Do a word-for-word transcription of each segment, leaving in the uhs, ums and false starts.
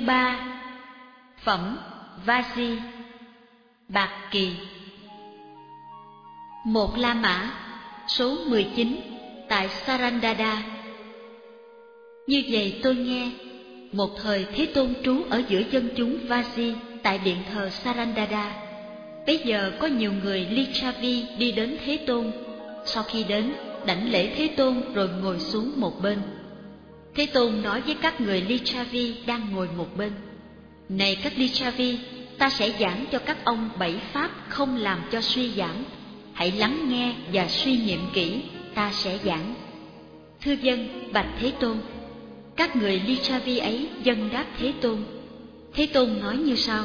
ba. Phẩm Vaji, Bạc Kỳ. Một La Mã, số mười chín, tại Sarandada. Như vậy tôi nghe, một thời Thế Tôn trú ở giữa dân chúng Vaji tại điện thờ Sarandada. Bây giờ có nhiều người Lichavi đi đến Thế Tôn. Sau khi đến, đảnh lễ Thế Tôn rồi ngồi xuống một bên. Thế Tôn nói với các người Lichavi đang ngồi một bên: Này các Lichavi, ta sẽ giảng cho các ông bảy pháp không làm cho suy giảm. Hãy lắng nghe và suy nghiệm kỹ, ta sẽ giảng. Thưa dân, bạch Thế Tôn. Các người Lichavi ấy dâng đáp Thế Tôn. Thế Tôn nói như sau: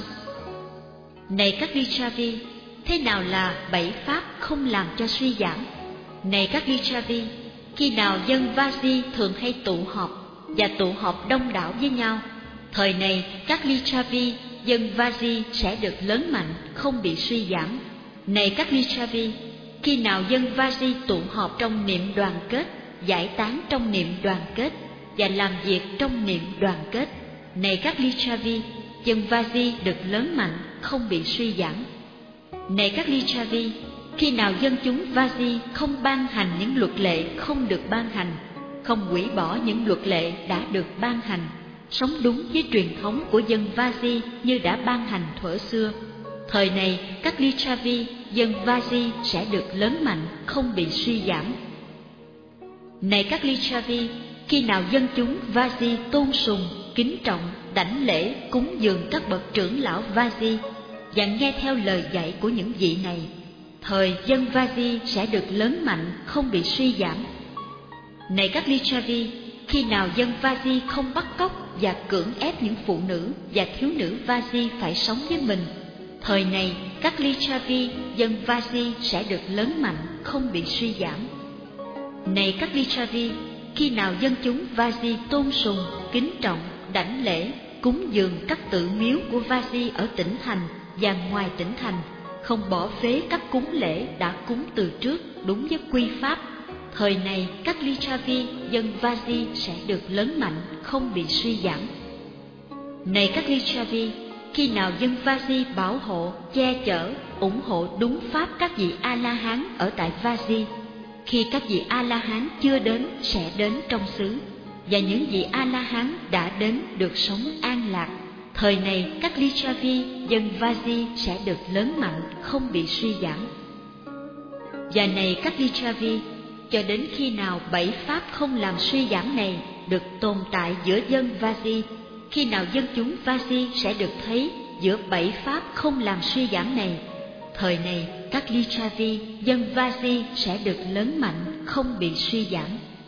Này các Lichavi, thế nào là bảy pháp không làm cho suy giảm? Này các Lichavi, khi nào dân Vaji thường hay tụ họp và tụ họp đông đảo với nhau, thời này các Lichavi, dân Vaji sẽ được lớn mạnh, không bị suy giảm. Này các Lichavi, khi nào dân Vaji tụ họp trong niệm đoàn kết, giải tán trong niệm đoàn kết và làm việc trong niệm đoàn kết, này các Lichavi, dân Vaji được lớn mạnh, không bị suy giảm. Này các Lichavi, khi nào dân chúng Vaji không ban hành những luật lệ không được ban hành, không hủy bỏ những luật lệ đã được ban hành, sống đúng với truyền thống của dân Vaji như đã ban hành thuở xưa, thời này các Lichavi, dân Vaji sẽ được lớn mạnh, không bị suy giảm. Này các Lichavi, khi nào dân chúng Vaji tôn sùng, kính trọng, đảnh lễ, cúng dường các bậc trưởng lão Vaji và nghe theo lời dạy của những vị này, thời dân Vaji sẽ được lớn mạnh, không bị suy giảm. Này các Lichavi, khi nào dân Vaji không bắt cóc và cưỡng ép những phụ nữ và thiếu nữ Vaji phải sống với mình, thời này các Lichavi, dân Vaji sẽ được lớn mạnh, không bị suy giảm. Này các Lichavi, khi nào dân chúng Vaji tôn sùng, kính trọng, đảnh lễ, cúng dường các tự miếu của Vaji ở tỉnh thành và ngoài tỉnh thành, không bỏ phế các cúng lễ đã cúng từ trước đúng với quy pháp, thời này các Lichavi, dân Vaji sẽ được lớn mạnh, không bị suy giảm. Này các Lichavi, khi nào dân Vaji bảo hộ, che chở, ủng hộ đúng pháp các vị A-la-hán ở tại Vaji, khi các vị A-la-hán chưa đến sẽ đến trong xứ, và những vị A-la-hán đã đến được sống an lạc, thời này các Lichavi, dân Vaji sẽ được lớn mạnh, không bị suy giảm. Và này các Lichavi, cho đến khi nào bảy pháp không làm suy giảm này được tồn tại giữa dân Vaji, khi nào dân chúng Vaji sẽ được thấy giữa bảy pháp không làm suy giảm này, thời này các Lichavi, dân Vaji sẽ được lớn mạnh, không bị suy giảm.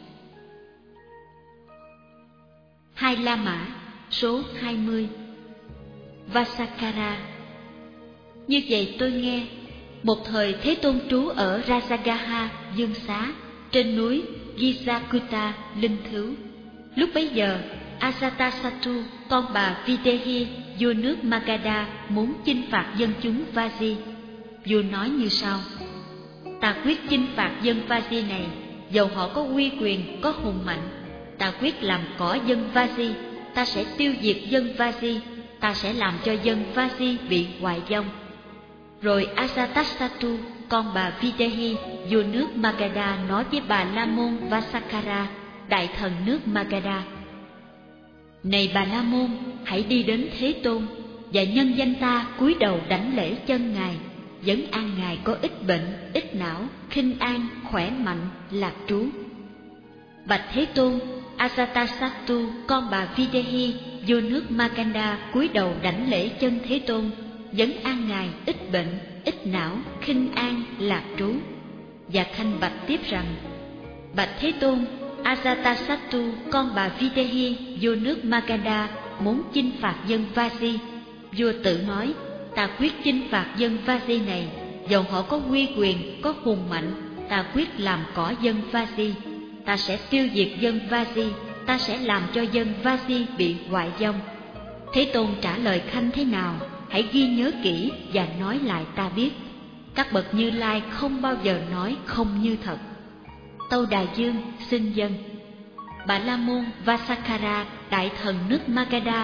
Hai La Mã, số hai mươi. Vasakara. Như vậy tôi nghe, một thời Thế Tôn trú ở Rajagaha, Dương Xá, trên núi Gisakuta, Linh Thứu. Lúc bấy giờ, Ajatasattu, con bà Videhi, vua nước Magadha, muốn chinh phạt dân chúng Vaji. Vua nói như sau: Ta quyết chinh phạt dân Vaji này, dầu họ có uy quyền, có hùng mạnh. Ta quyết làm cỏ dân Vaji, ta sẽ tiêu diệt dân Vaji, ta sẽ làm cho dân Vaji bị hoại vong. Rồi Ajatasattu, con bà Videhi, vua nước Magadha, nói với bà La Môn Vasakara, đại thần nước Magadha: Này bà La Môn, hãy đi đến Thế Tôn và nhân danh ta cúi đầu đảnh lễ chân ngài, vấn an ngài có ít bệnh, ít não, khinh an, khỏe mạnh, lạc trú. Bạch Thế Tôn, Ajatasattu, con bà Videhi, vua nước Magadha, cúi đầu đảnh lễ chân Thế Tôn, vấn an ngài ít bệnh, ít não, khinh an, lạc trú, và khanh bạch tiếp rằng: Bạch Thế Tôn, Ajatasattu, con bà Videhi, vua nước Magadha, muốn chinh phạt dân Vaji. Vua tự nói: Ta quyết chinh phạt dân Vaji này, dầu họ có uy quyền, có hùng mạnh, ta quyết làm cỏ dân Vaji, ta sẽ tiêu diệt dân Vaji, ta sẽ làm cho dân Vaji bị hoại vong. Thế Tôn trả lời khanh thế nào? Hãy ghi nhớ kỹ và nói lại ta biết. Các bậc Như Lai không bao giờ nói không như thật. Tâu Đà Dương xin dân. Bà La Môn Vasakara, đại thần nước Magadha,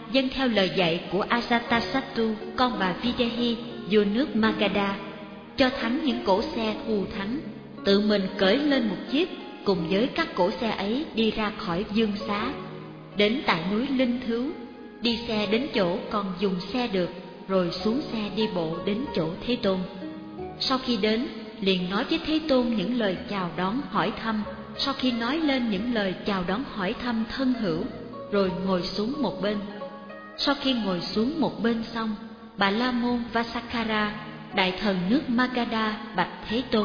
dâng theo lời dạy của Ajatasattu, con bà Videhi, vua nước Magadha, cho thắng những cỗ xe thù thắng, tự mình cởi lên một chiếc cùng với các cỗ xe ấy đi ra khỏi dương xá, đến tại núi Linh Thứu, đi xe đến chỗ còn dùng xe được, rồi xuống xe đi bộ đến chỗ Thế Tôn. Sau khi đến, liền nói với Thế Tôn những lời chào đón hỏi thăm. Sau khi nói lên những lời chào đón hỏi thăm thân hữu, rồi ngồi xuống một bên. Sau khi ngồi xuống một bên xong, Bà La Môn Vasakara, đại thần nước Magadha, bạch Thế Tôn: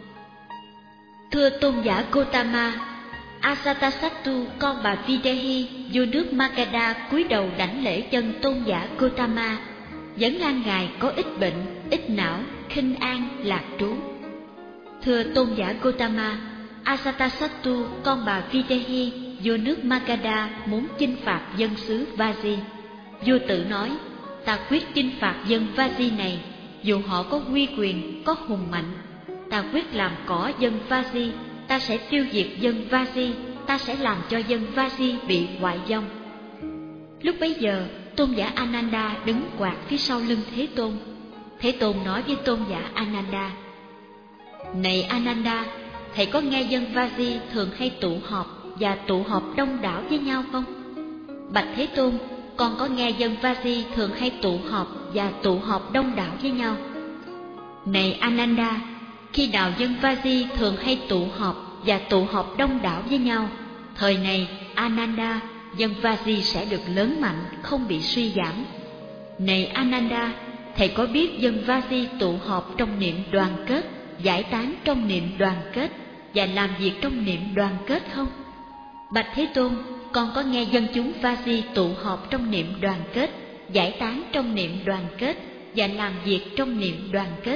Thưa tôn giả Gotama, Ajatasattu, con bà Videhi, vua nước Magadha, cúi đầu đảnh lễ chân tôn giả Gotama, vấn an ngài có ít bệnh, ít não, khinh an, lạc trú. Thưa tôn giả Gotama, Ajatasattu, con bà Videhi, vua nước Magadha, muốn chinh phạt dân xứ Vaji. Vua tự nói: ta quyết chinh phạt dân Vaji này, dù họ có uy quyền, có hùng mạnh. Ta quyết làm cỏ dân Vaji, ta sẽ tiêu diệt dân Vaji, ta sẽ làm cho dân Vaji bị hoại vong. Lúc bấy giờ, tôn giả Ananda đứng quạt phía sau lưng Thế Tôn. Thế Tôn nói với tôn giả Ananda: Này Ananda, thầy có nghe dân Vaji thường hay tụ họp và tụ họp đông đảo với nhau không? Bạch Thế Tôn, con có nghe dân Vaji thường hay tụ họp và tụ họp đông đảo với nhau. Này Ananda, khi nào dân Vaji thường hay tụ họp và tụ họp đông đảo với nhau, thời này Ananda, dân Vaji sẽ được lớn mạnh, không bị suy giảm. Này Ananda, thầy có biết dân Vaji tụ họp trong niệm đoàn kết, giải tán trong niệm đoàn kết và làm việc trong niệm đoàn kết không? Bạch Thế Tôn, con có nghe dân chúng Vaji tụ họp trong niệm đoàn kết, giải tán trong niệm đoàn kết và làm việc trong niệm đoàn kết.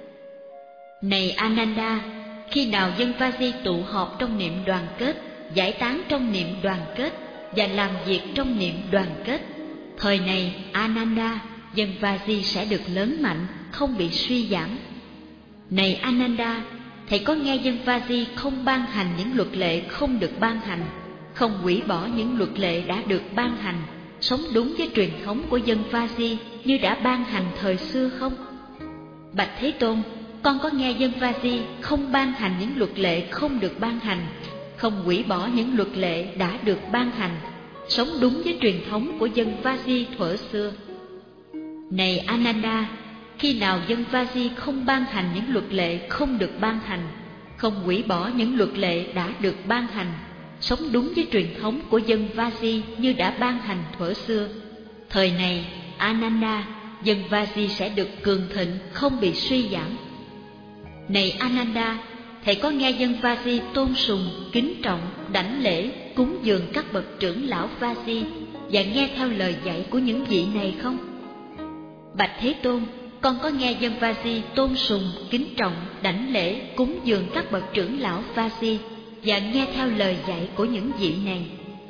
Này Ananda, khi nào dân Vaji tụ họp trong niệm đoàn kết, giải tán trong niệm đoàn kết và làm việc trong niệm đoàn kết, thời này Ananda, dân Vaji sẽ được lớn mạnh, không bị suy giảm. Này Ananda, thầy có nghe dân Vaji không ban hành những luật lệ không được ban hành, không hủy bỏ những luật lệ đã được ban hành, sống đúng với truyền thống của dân Vaji như đã ban hành thời xưa không? Bạch Thế Tôn, con có nghe dân Vaji không ban hành những luật lệ không được ban hành, không hủy bỏ những luật lệ đã được ban hành, sống đúng với truyền thống của dân Vaji thuở xưa. Này Ananda, khi nào dân Vaji không ban hành những luật lệ không được ban hành, không hủy bỏ những luật lệ đã được ban hành, sống đúng với truyền thống của dân Vaji như đã ban hành thuở xưa, thời này Ananda, dân Vaji sẽ được cường thịnh, không bị suy giảm. Này Ananda, thầy có nghe dân Vaji tôn sùng, kính trọng, đảnh lễ, cúng dường các bậc trưởng lão Vaji và nghe theo lời dạy của những vị này không? Bạch Thế Tôn, con có nghe dân Vaji tôn sùng, kính trọng, đảnh lễ, cúng dường các bậc trưởng lão Vaji và nghe theo lời dạy của những vị này.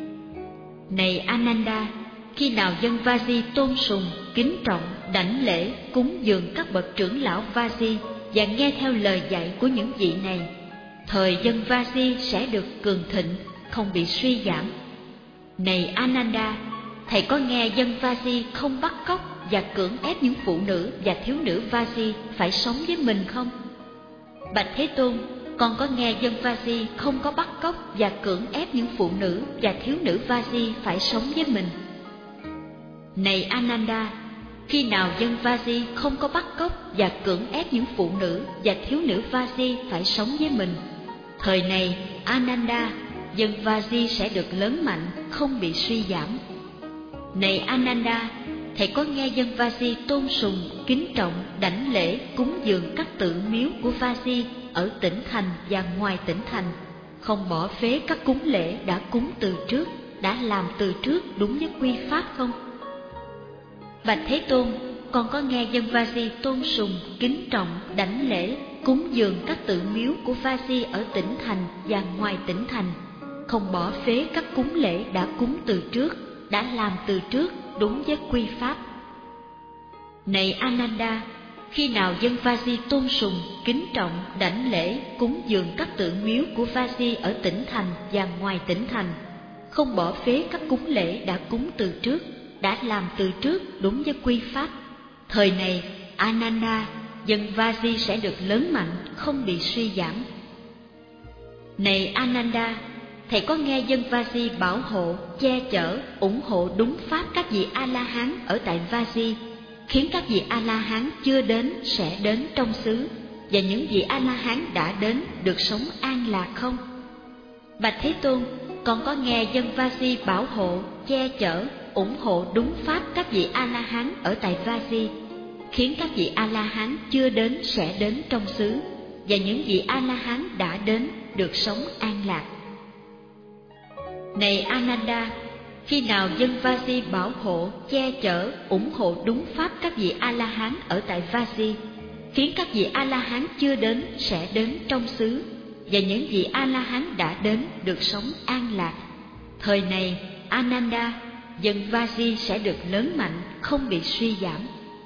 Này Ananda, khi nào dân Vaji tôn sùng, kính trọng, đảnh lễ, cúng dường các bậc trưởng lão Vaji và nghe theo lời dạy của những vị này, thời dân Vaji sẽ được cường thịnh, không bị suy giảm. Này Ananda, thầy có nghe dân Vaji không bắt cóc và cưỡng ép những phụ nữ và thiếu nữ Vaji phải sống với mình không? Bạch Thế Tôn, con có nghe dân Vaji không có bắt cóc và cưỡng ép những phụ nữ và thiếu nữ Vaji phải sống với mình. Này Ananda, khi nào dân Vaji không có bắt cóc và cưỡng ép những phụ nữ và thiếu nữ Vaji phải sống với mình, thời này Ananda, dân Vaji sẽ được lớn mạnh, không bị suy giảm. Này Ananda, thầy có nghe dân Vaji tôn sùng, kính trọng, đảnh lễ, cúng dường các tượng miếu của Vaji ở tỉnh thành và ngoài tỉnh thành, không bỏ phế các cúng lễ đã cúng từ trước, đã làm từ trước đúng với quy pháp không? Bạch Thế Tôn, con có nghe dân Vaji tôn sùng, kính trọng, đảnh lễ, cúng dường các tượng miếu của Vaji ở tỉnh thành và ngoài tỉnh thành, không bỏ phế các cúng lễ đã cúng từ trước, đã làm từ trước đúng với quy pháp. Này Ananda, khi nào dân Vaji tôn sùng, kính trọng, đảnh lễ, cúng dường các tượng miếu của Vaji ở tỉnh thành và ngoài tỉnh thành, không bỏ phế các cúng lễ đã cúng từ trước, đã làm từ trước đúng với quy pháp. Thời này, Ananda, dân Vaji sẽ được lớn mạnh, không bị suy giảm. Này Ananda, thầy có nghe dân Vaji bảo hộ, che chở, ủng hộ đúng pháp các vị A-la-hán ở tại Vaji, khiến các vị A-la-hán chưa đến sẽ đến trong xứ, và những vị A-la-hán đã đến được sống an lạc không? Bạch Thế Tôn, con có nghe dân Vaji bảo hộ, che chở, ủng hộ đúng pháp các vị A-la-hán ở tại Vaji, khiến các vị A-la-hán chưa đến sẽ đến trong xứ, và những vị A-la-hán đã đến được sống an lạc. Này Ananda, khi nào dân Vaji bảo hộ, che chở, ủng hộ đúng pháp các vị A-la-hán ở tại Vaji, khiến các vị A-la-hán chưa đến sẽ đến trong xứ, và những vị A-la-hán đã đến được sống an lạc. Thời này, Ananda, dân Vaji sẽ được lớn mạnh, không bị suy giảm.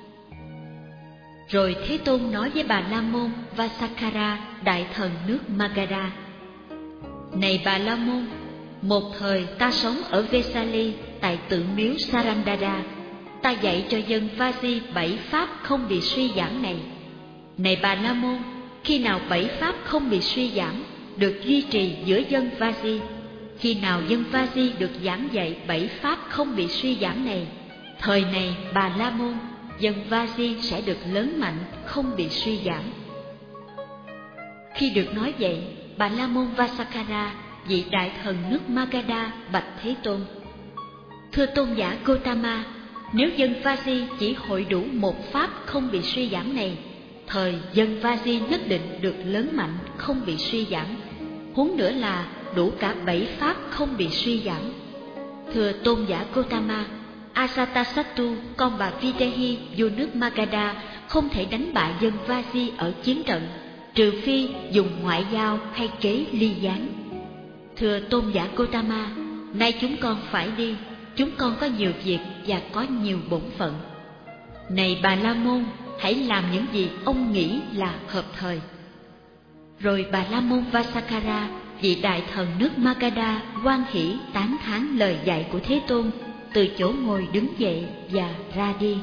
Rồi Thế Tôn nói với Bà La Môn Vasakara, đại thần nước Magadha: Này Bà La Môn, một thời ta sống ở Vesali tại tượng miếu Sarandada, ta dạy cho dân Vaji bảy pháp không bị suy giảm này. Này Bà La Môn, khi nào bảy pháp không bị suy giảm được duy trì giữa dân Vaji, khi nào dân Vaji được giảng dạy bảy pháp không bị suy giảm này, thời này Bà La Môn, dân Vaji sẽ được lớn mạnh, không bị suy giảm. Khi được nói vậy, Bà La Môn Vasakara, vị đại thần nước Magadha, bạch Thế Tôn: Thưa tôn giả Gotama, nếu dân Vaji chỉ hội đủ một pháp không bị suy giảm này, thời dân Vaji nhất định được lớn mạnh, không bị suy giảm. Huống nữa là đủ cả bảy pháp không bị suy giảm. Thưa tôn giả Gotama, Ajatasattu, con bà Videhi vua nước Magadha không thể đánh bại dân Vaji ở chiến trận, trừ phi dùng ngoại giao hay kế ly gián. Thưa tôn giả Gotama, nay chúng con phải đi, chúng con có nhiều việc và có nhiều bổn phận. Này Bà La Môn, hãy làm những gì ông nghĩ là hợp thời. Rồi Bà La Môn Vasakara, vị đại thần nước Magadha, hoan hỷ tán thán lời dạy của Thế Tôn, từ chỗ ngồi đứng dậy và ra đi.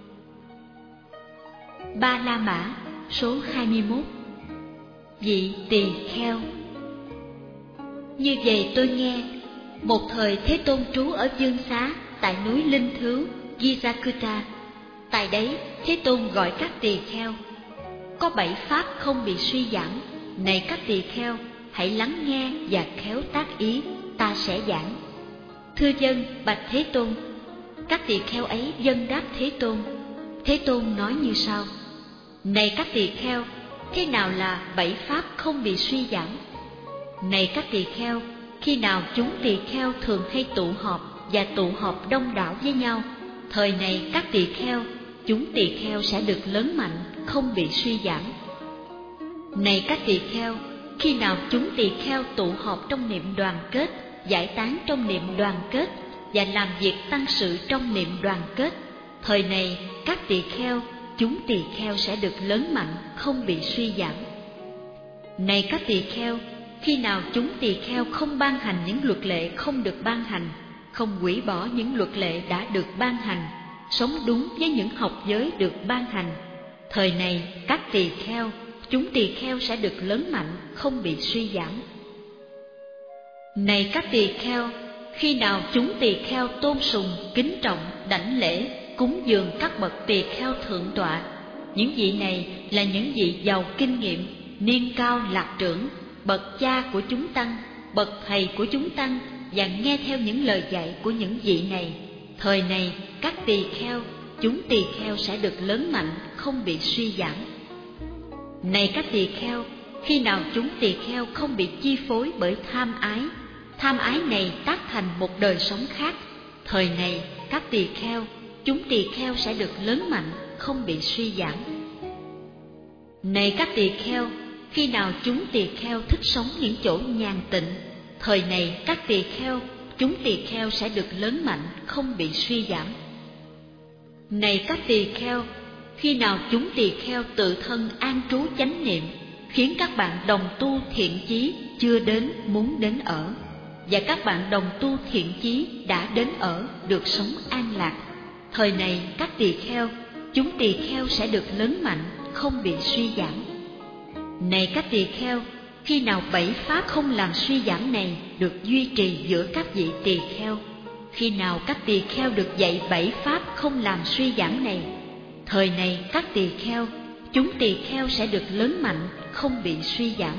Ba La Mã, số hai mươi mốt. Vị tỳ kheo. Như vậy tôi nghe, một thời Thế Tôn trú ở Dương Xá tại núi Linh Thứu, Gijakuta. Tại đấy, Thế Tôn gọi các tỳ kheo: Có bảy pháp không bị suy giảm. Này các tỳ kheo, hãy lắng nghe và khéo tác ý, ta sẽ giảng. Thưa dân, bạch Thế Tôn. Các tỳ kheo ấy vâng đáp Thế Tôn. Thế Tôn nói như sau: Này các tỳ kheo, thế nào là bảy pháp không bị suy giảm? Này các tỳ kheo, khi nào chúng tỳ kheo thường hay tụ họp và tụ họp đông đảo với nhau, thời này các tỳ kheo, chúng tỳ kheo sẽ được lớn mạnh, không bị suy giảm. Này các tỳ kheo, khi nào chúng tỳ kheo tụ họp trong niệm đoàn kết, giải tán trong niệm đoàn kết và làm việc tăng sự trong niệm đoàn kết, thời này các tỳ kheo, chúng tỳ kheo sẽ được lớn mạnh, không bị suy giảm. Này các tỳ kheo, khi nào chúng tỳ kheo không ban hành những luật lệ không được ban hành, không hủy bỏ những luật lệ đã được ban hành, sống đúng với những học giới được ban hành, thời này các tỳ kheo, chúng tỳ kheo sẽ được lớn mạnh, không bị suy giảm. Này các tỳ kheo, khi nào chúng tỳ kheo tôn sùng, kính trọng, đảnh lễ, cúng dường các bậc tỳ kheo thượng tọa, những vị này là những vị giàu kinh nghiệm, niên cao lạc trưởng, bậc cha của chúng tăng, bậc thầy của chúng tăng, và nghe theo những lời dạy của những vị này, thời này các tỳ kheo, chúng tỳ kheo sẽ được lớn mạnh, không bị suy giảm. Này các tỳ kheo, khi nào chúng tỳ kheo không bị chi phối bởi tham ái, tham ái này tác thành một đời sống khác, thời này các tỳ kheo, chúng tỳ kheo sẽ được lớn mạnh, không bị suy giảm. Này các tỳ kheo, khi nào chúng tỳ kheo thích sống những chỗ nhàn tịnh, thời này các tỳ kheo, chúng tỳ kheo sẽ được lớn mạnh, không bị suy giảm. Này các tỳ kheo, khi nào chúng tỳ kheo tự thân an trú chánh niệm, khiến các bạn đồng tu thiện chí chưa đến muốn đến ở, và các bạn đồng tu thiện chí đã đến ở được sống an lạc. Thời này các tỳ kheo, chúng tỳ kheo sẽ được lớn mạnh, không bị suy giảm. Này các tỳ kheo, khi nào bảy pháp không làm suy giảm này được duy trì giữa các vị tỳ kheo, khi nào các tỳ kheo được dạy bảy pháp không làm suy giảm này, thời này các tỳ kheo, chúng tỳ kheo sẽ được lớn mạnh, không bị suy giảm.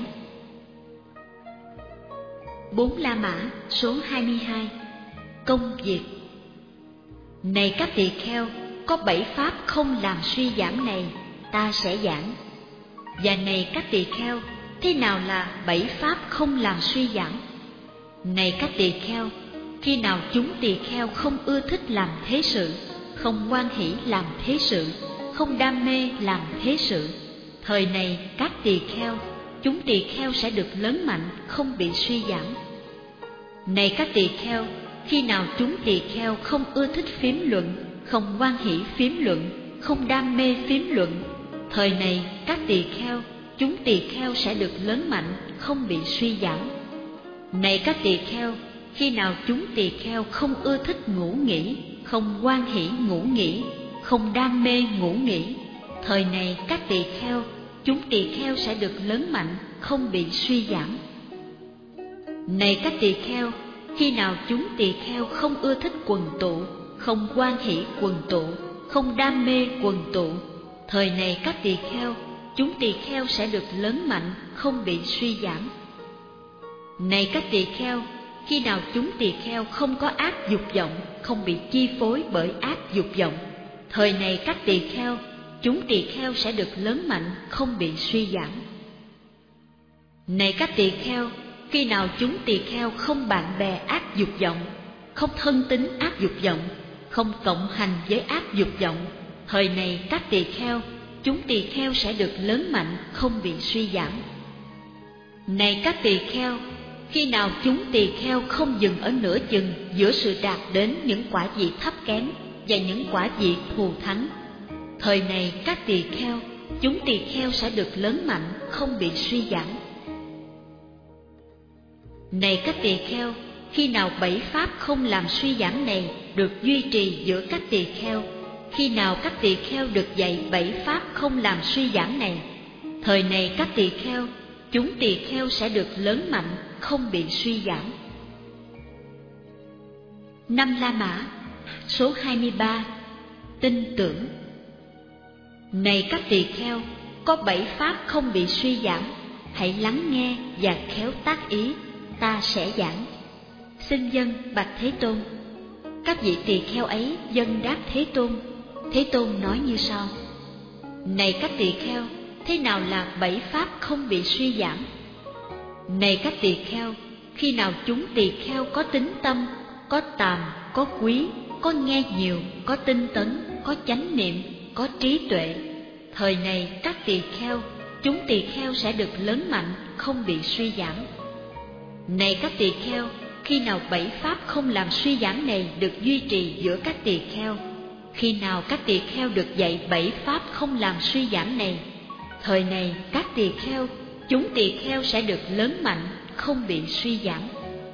Bốn La Mã số hai mươi hai. Công việc. Này các tỳ kheo, có bảy pháp không làm suy giảm này, ta sẽ giảng. Và này các tỳ kheo, thế nào là bảy pháp không làm suy giảm? Này các tỳ kheo, khi nào chúng tỳ kheo không ưa thích làm thế sự, không hoan hỷ làm thế sự, không đam mê làm thế sự, thời này các tỳ kheo, chúng tỳ kheo sẽ được lớn mạnh, không bị suy giảm. Này các tỳ kheo, khi nào chúng tỳ kheo không ưa thích phiếm luận, không hoan hỷ phiếm luận, không đam mê phiếm luận, thời này các tỳ kheo, chúng tỳ kheo sẽ được lớn mạnh, không bị suy giảm. Này các tỳ kheo, khi nào chúng tỳ kheo không ưa thích ngủ nghỉ, không hoan hỷ ngủ nghỉ, không đam mê ngủ nghỉ, thời này các tỳ kheo, chúng tỳ kheo sẽ được lớn mạnh, không bị suy giảm. Này các tỳ kheo, khi nào chúng tỳ kheo không ưa thích quần tụ, không hoan hỷ quần tụ, không đam mê quần tụ, thời này các tỳ kheo, chúng tỳ kheo sẽ được lớn mạnh, không bị suy giảm. Này các tỳ kheo, khi nào chúng tỳ kheo không có ác dục vọng, không bị chi phối bởi ác dục vọng, thời này các tỳ kheo, chúng tỳ kheo sẽ được lớn mạnh, không bị suy giảm. Này các tỳ kheo, khi nào chúng tỳ kheo không bạn bè ác dục vọng, không thân tín ác dục vọng, không cộng hành với ác dục vọng, thời này các tỳ kheo, chúng tỳ kheo sẽ được lớn mạnh, không bị suy giảm. Này các tỳ kheo, khi nào chúng tỳ kheo không dừng ở nửa chừng giữa sự đạt đến những quả vị thấp kém và những quả vị thù thắng, thời này các tỳ kheo, chúng tỳ kheo sẽ được lớn mạnh, không bị suy giảm. Này các tỳ kheo, khi nào bảy pháp không làm suy giảm này được duy trì giữa các tỳ kheo, khi nào các tỳ kheo được dạy bảy pháp không làm suy giảm này, thời này các tỳ kheo, chúng tỳ kheo sẽ được lớn mạnh, không bị suy giảm. Năm La Mã số hai mươi ba. Tin tưởng. Này các tỳ kheo, có bảy pháp không bị suy giảm, hãy lắng nghe và khéo tác ý, ta sẽ giảng. Xin dân bạch Thế Tôn. Các vị tỳ kheo ấy dân đáp Thế Tôn. Thế Tôn nói như sau: Này các tỳ kheo, thế nào là bảy pháp không bị suy giảm? Này các tỳ kheo, khi nào chúng tỳ kheo có tín tâm, có tàm, có quý, có nghe nhiều, có tinh tấn, có chánh niệm, có trí tuệ, thời này các tỳ kheo, chúng tỳ kheo sẽ được lớn mạnh, không bị suy giảm. Này các tỳ kheo, khi nào bảy pháp không làm suy giảm này được duy trì giữa các tỳ kheo, khi nào các tỳ kheo được dạy bảy pháp không làm suy giảm này, thời này các tỳ kheo, chúng tỳ kheo sẽ được lớn mạnh, không bị suy giảm.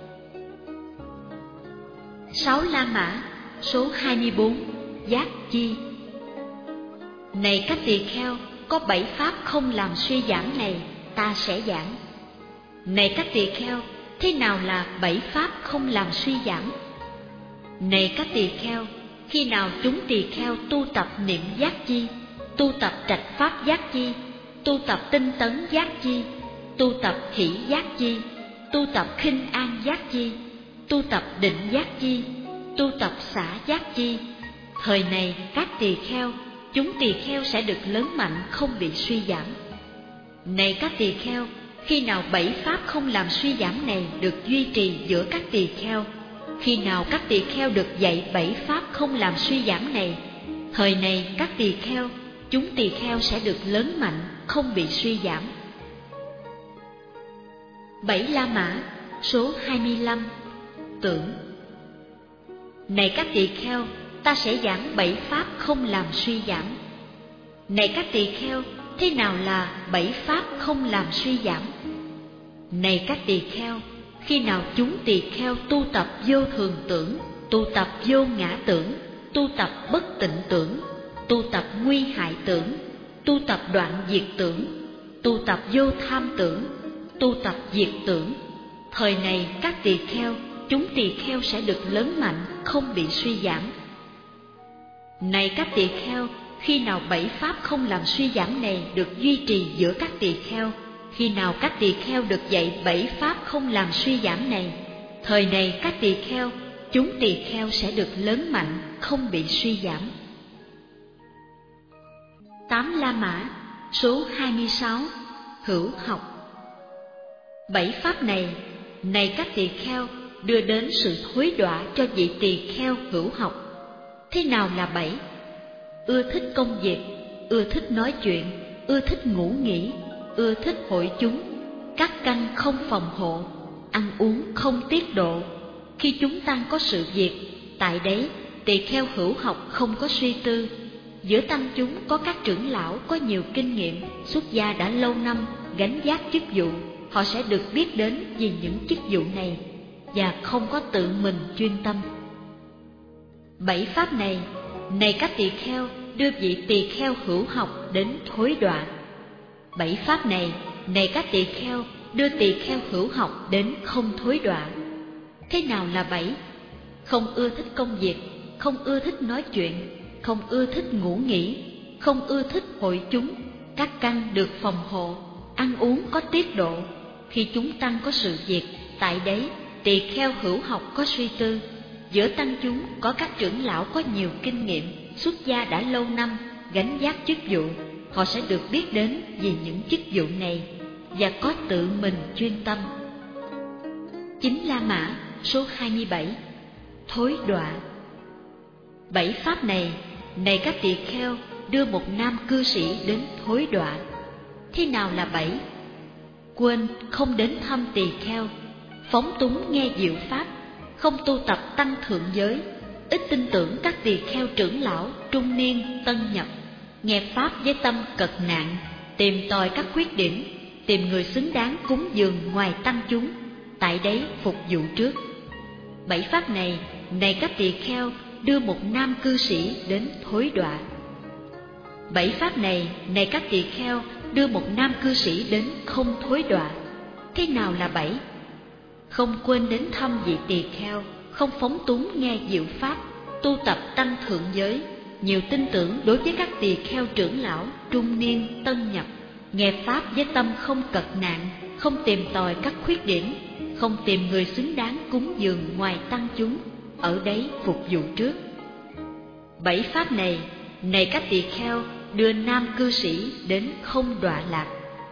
Sáu La Mã số hai mươi bốn. Giác chi. Này các tỳ kheo, có bảy pháp không làm suy giảm này, ta sẽ giảng. Này các tỳ kheo, thế nào là bảy pháp không làm suy giảm? Này các tỳ kheo, khi nào chúng tỳ kheo tu tập niệm giác chi, tu tập trạch pháp giác chi, tu tập tinh tấn giác chi, tu tập hỷ giác chi, tu tập khinh an giác chi, tu tập định giác chi, tu tập xả giác chi, thời này các tỳ kheo, chúng tỳ kheo sẽ được lớn mạnh, không bị suy giảm. Này các tỳ kheo, khi nào bảy pháp không làm suy giảm này được duy trì giữa các tỳ kheo, khi nào các tỳ kheo được dạy bảy pháp không làm suy giảm này, thời này các tỳ kheo, chúng tỳ kheo sẽ được lớn mạnh, không bị suy giảm. Bảy La Mã số hai mươi lăm. Tưởng. Này các tỳ kheo, ta sẽ giảng bảy pháp không làm suy giảm. Này các tỳ kheo, thế nào là bảy pháp không làm suy giảm? Này các tỳ kheo, khi nào chúng tỳ kheo tu tập vô thường tưởng, tu tập vô ngã tưởng, tu tập bất tịnh tưởng, tu tập nguy hại tưởng, tu tập đoạn diệt tưởng, tu tập vô tham tưởng, tu tập diệt tưởng, thời này các tỳ kheo, chúng tỳ kheo sẽ được lớn mạnh, không bị suy giảm. Này các tỳ kheo, khi nào bảy pháp không làm suy giảm này được duy trì giữa các tỳ kheo, khi nào các tỳ kheo được dạy bảy pháp không làm suy giảm này, thời này các tỳ kheo, chúng tỳ kheo sẽ được lớn mạnh, không bị suy giảm. Tám La Mã, số hai mươi sáu, hữu học. Bảy pháp này, này các tỳ kheo, đưa đến sự thối đọa cho vị tỳ kheo hữu học. Thế nào là bảy? Ưa thích công việc, ưa thích nói chuyện, ưa thích ngủ nghỉ, ưa thích hội chúng, các căn không phòng hộ, ăn uống không tiết độ. Khi chúng tăng có sự việc, tại đấy tỳ kheo hữu học không có suy tư. Giữa tăng chúng có các trưởng lão có nhiều kinh nghiệm, xuất gia đã lâu năm, gánh vác chức vụ, họ sẽ được biết đến vì những chức vụ này và không có tự mình chuyên tâm. Bảy pháp này, này các tỳ kheo, đưa vị tỳ kheo hữu học đến thối đọa. Bảy pháp này, này các tỳ kheo, đưa tỳ kheo hữu học đến không thối đọa. Thế nào là bảy? Không ưa thích công việc, không ưa thích nói chuyện, không ưa thích ngủ nghỉ, không ưa thích hội chúng, các căn được phòng hộ, ăn uống có tiết độ. Khi chúng tăng có sự việc, tại đấy tỳ kheo hữu học có suy tư. Giữa tăng chúng có các trưởng lão có nhiều kinh nghiệm, xuất gia đã lâu năm, gánh vác chức vụ, họ sẽ được biết đến vì những chức vụ này và có tự mình chuyên tâm. Chín La Mã, số hai mươi bảy, thối đọa. Bảy pháp này, này các tỳ kheo, đưa một nam cư sĩ đến thối đọa. Thế nào là bảy? Quên không đến thăm tỳ kheo, phóng túng nghe diệu pháp, không tu tập tăng thượng giới, ít tin tưởng các tỳ kheo trưởng lão trung niên tân nhập, nghe pháp với tâm cật nạn, tìm tòi các khuyết điểm, tìm người xứng đáng cúng dường ngoài tăng chúng, tại đấy phục vụ trước. Bảy pháp này, này các tỳ kheo, đưa một nam cư sĩ đến thối đọa. Bảy pháp này, này các tỳ kheo, đưa một nam cư sĩ đến không thối đọa. Thế nào là bảy? Không quên đến thăm vị tỳ kheo, không phóng túng nghe diệu pháp, tu tập tăng thượng giới, nhiều tin tưởng đối với các tỳ kheo trưởng lão trung niên tân nhập, nghe pháp với tâm không cật nạn, không tìm tòi các khuyết điểm, không tìm người xứng đáng cúng dường ngoài tăng chúng, ở đấy phục vụ trước. Bảy pháp này, này các tỳ kheo, đưa nam cư sĩ đến không đọa lạc.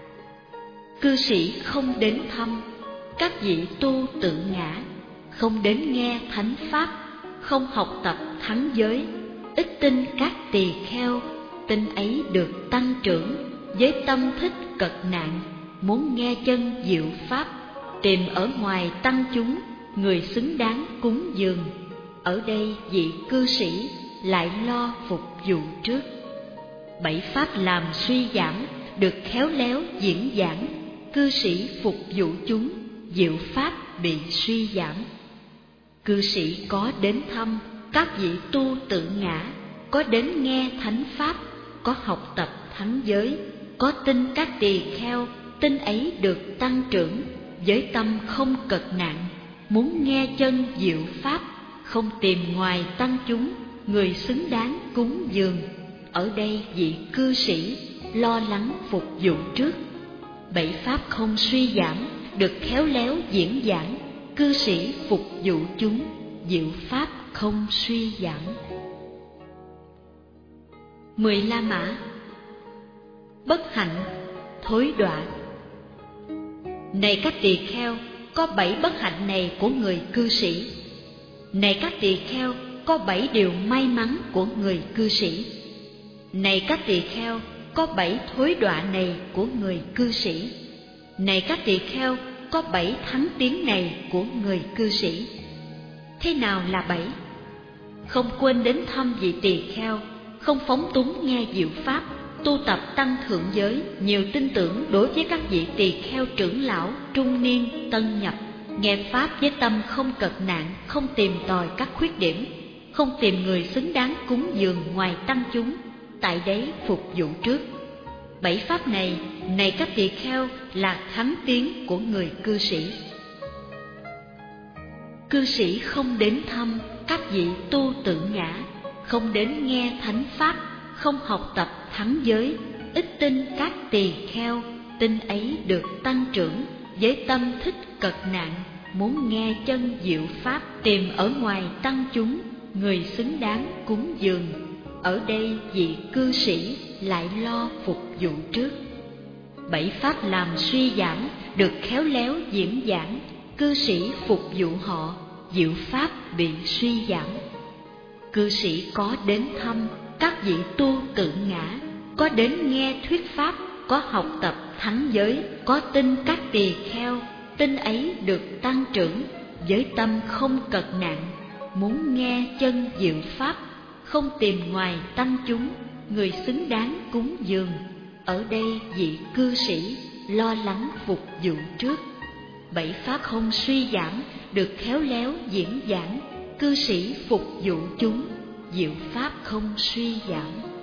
Cư sĩ không đến thăm, các vị tu tự ngã, không đến nghe thánh pháp, không học tập thắng giới, ít tin các tỳ kheo, tin ấy được tăng trưởng, với tâm thích cật nạn, muốn nghe chân diệu pháp, tìm ở ngoài tăng chúng, người xứng đáng cúng dường, ở đây vị cư sĩ lại lo phục vụ trước. Bảy pháp làm suy giảm, được khéo léo diễn giảng, cư sĩ phục vụ chúng, diệu pháp bị suy giảm. Cư sĩ có đến thăm các vị tu tự ngã, có đến nghe thánh pháp, có học tập thắng giới, có tin các tỳ kheo, tin ấy được tăng trưởng, với tâm không cật nạn, muốn nghe chân diệu pháp, không tìm ngoài tăng chúng, người xứng đáng cúng dường, ở đây vị cư sĩ lo lắng phục vụ trước. Bảy pháp không suy giảm, được khéo léo diễn giảng, cư sĩ phục vụ chúng, diệu pháp không suy giảm. Mười La Mã, bất hạnh, thối đọa. Này các tỳ kheo, có bảy bất hạnh này của người cư sĩ. Này các tỳ kheo, có bảy điều may mắn của người cư sĩ. Này các tỳ kheo, có bảy thối đọa này của người cư sĩ. Này các tỳ kheo, có bảy thắng tiếng này của người cư sĩ. Thế nào là bảy? Không quên đến thăm vị tỳ kheo, không phóng túng nghe diệu pháp, tu tập tăng thượng giới, nhiều tin tưởng đối với các vị tỳ kheo trưởng lão trung niên tân nhập, nghe pháp với tâm không cật nạn, không tìm tòi các khuyết điểm, không tìm người xứng đáng cúng dường ngoài tăng chúng, tại đấy phục vụ trước. Bảy pháp này, này các tỳ kheo, là thắng tiến của người cư sĩ. Cư sĩ không đến thăm các vị tu tự ngã, không đến nghe thánh pháp, không học tập thắng giới, ít tin các tỳ kheo, tin ấy được tăng trưởng với tâm thích cật nạn, muốn nghe chân diệu pháp, tìm ở ngoài tăng chúng, người xứng đáng cúng dường. Ở đây vị cư sĩ lại lo phục vụ trước. Bảy pháp làm suy giảm được khéo léo diễn giảng, cư sĩ phục vụ họ, diệu pháp bị suy giảm. Cư sĩ có đến thăm các vị tu tự ngã, có đến nghe thuyết pháp, có học tập thắng giới, có tin các tỳ kheo, tin ấy được tăng trưởng với tâm không cật nạn, muốn nghe chân diệu pháp, không tìm ngoài tăng chúng, người xứng đáng cúng dường. Ở đây vị cư sĩ lo lắng phục vụ trước. Bảy pháp không suy giảm được khéo léo diễn giảng, cư sĩ phục vụ chúng, diệu pháp không suy giảm.